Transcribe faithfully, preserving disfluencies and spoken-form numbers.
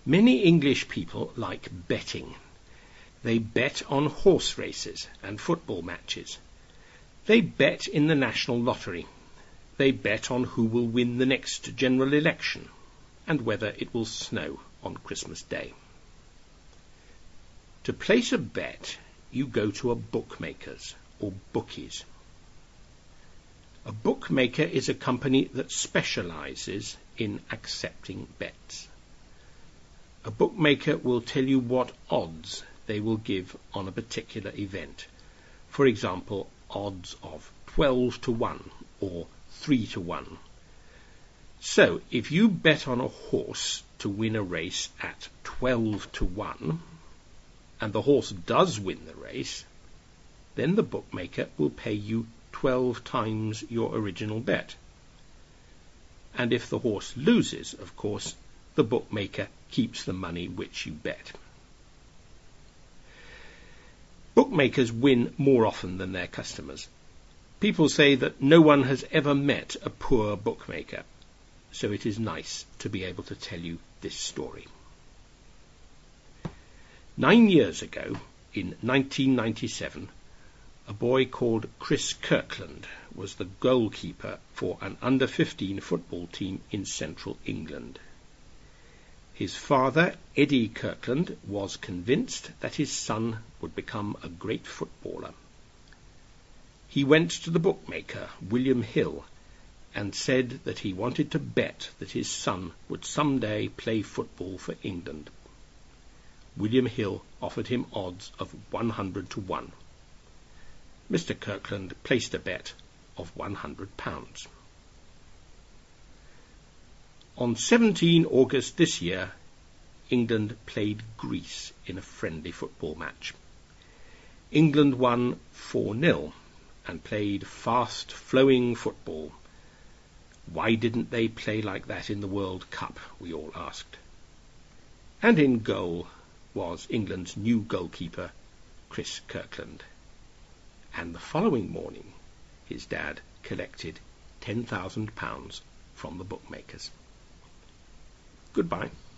Many English people like betting. They bet on horse races and football matches. They bet in the national lottery. They bet on who will win the next general election and whether it will snow on Christmas Day. To place a bet, you go to a bookmaker's or bookies. A bookmaker is a company that specializes in accepting bets. A bookmaker will tell you what odds they will give on a particular event. For example, odds of twelve to one or three to one. So, if you bet on a horse to win a race at twelve to one, and the horse does win the race, then the bookmaker will pay you twelve times your original bet. And if the horse loses, of course, the bookmaker keeps the money which you bet. Bookmakers win more often than their customers. People say that no one has ever met a poor bookmaker, so it is nice to be able to tell you this story. Nine years ago, in nineteen ninety-seven, a boy called Chris Kirkland was the goalkeeper for an under fifteen football team in central England. His father, Eddie Kirkland, was convinced that his son would become a great footballer. He went to the bookmaker, William Hill, and said that he wanted to bet that his son would someday play football for England. William Hill offered him odds of one hundred to one. Mister Kirkland placed a bet of one hundred pounds. On the seventeenth of August this year, England played Greece in a friendly football match. England won four nil and played fast, flowing football. Why didn't they play like that in the World Cup, we all asked. And in goal was England's new goalkeeper, Chris Kirkland. And the following morning, his dad collected ten thousand pounds from the bookmakers. Goodbye.